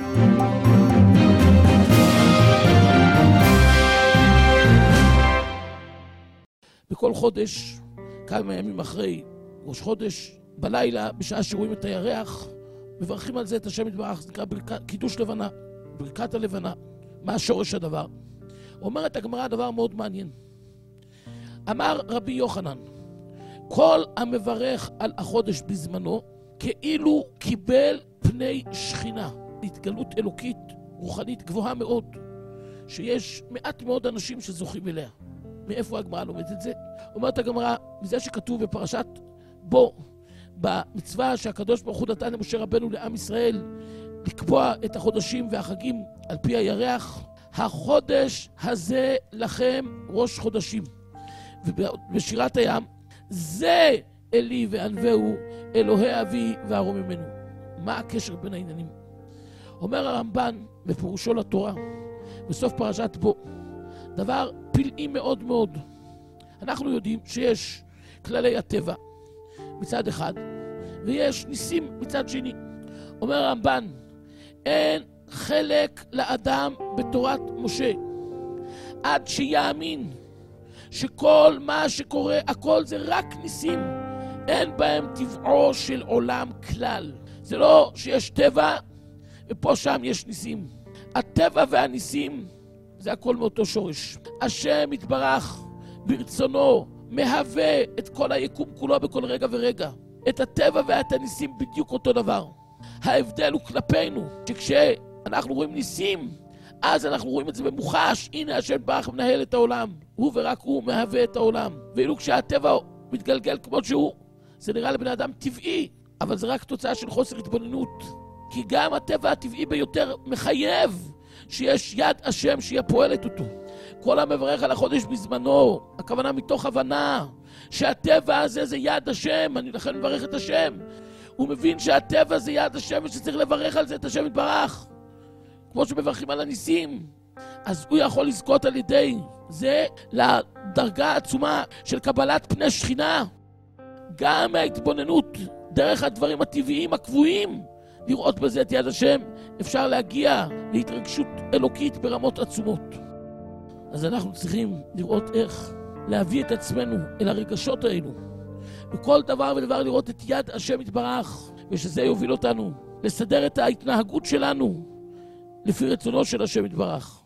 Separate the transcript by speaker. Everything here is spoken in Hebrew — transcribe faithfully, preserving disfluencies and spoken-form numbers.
Speaker 1: בכל חודש, כמה ימים אחרי ראש חודש, בלילה, בשעה שרואים את הירח, מברכים על זה את השם יתברך, זה נקרא ברכת, קידוש לבנה, ברכת הלבנה. מה השורש הדבר? אומרת הגמרא דבר מאוד מעניין. אמר רבי יוחנן, כל המברך על החודש בזמנו, כאילו קיבל פני שכינה, התגלות אלוקית, רוחנית גבוהה מאוד, שיש מעט מאוד אנשים שזוכים אליה. מאיפה הגמרא לומדת את זה? אומרת הגמרא, מזה שכתוב בפרשת בו, במצווה שהקדוש ברוך הוא נתן למשה רבנו לעם ישראל, לקבוע את החודשים והחגים על פי הירח, החודש הזה לכם ראש חודשים. ובשירת הים, זה אלי וענווהו, אלוהי אבי וארום ממנו. מה הקשר בין העניינים? אומר הרמב"ן בפירושו לתורה, בסוף פרשת בו, דבר פלאי מאוד מאוד. אנחנו יודעים שיש כללי הטבע מצד אחד, ויש ניסים מצד שני. אומר הרמב"ן, אין חלק לאדם בתורת משה, עד שיאמין שכל מה שקורה, הכל זה רק ניסים, אין בהם טבעו של עולם כלל. זה לא שיש טבע ופה שם יש ניסים. הטבע והניסים זה הכל מאותו שורש. השם יתברך ברצונו מהווה את כל היקום כולו בכל רגע ורגע. את הטבע ואת הניסים בדיוק אותו דבר. ההבדל הוא כלפינו, שכשאנחנו רואים ניסים, אז אנחנו רואים את זה במוחש. הנה השם יתברך מנהל את העולם, הוא ורק הוא מהווה את העולם. ואילו כשהטבע מתגלגל כמו שהוא, זה נראה לבן אדם טבעי, אבל זה רק תוצאה של חוסר התבוננות. כי גם הטבע הטבעי ביותר מחייב שיש יד השם שהיא פועלת אותו. כל המברך על החודש בזמנו, הכוונה מתוך הבנה שהטבע הזה זה יד השם, אני לכן מברך את השם. הוא מבין שהטבע זה יד השם ושצריך לברך על זה את השם יתברך, כמו שמברכים על הניסים. אז הוא יכול לזכות על ידי זה לדרגה העצומה של קבלת פני שכינה. גם מההתבוננות דרך הדברים הטבעיים הקבועים, לראות בזה את יד השם, אפשר להגיע להתרגשות אלוקית ברמות עצומות. אז אנחנו צריכים לראות איך להביא את עצמנו אל הרגשות האלו. בכל דבר ודבר לראות את יד השם יתברך, ושזה יוביל אותנו לסדר את ההתנהגות שלנו לפי רצונו של השם יתברך.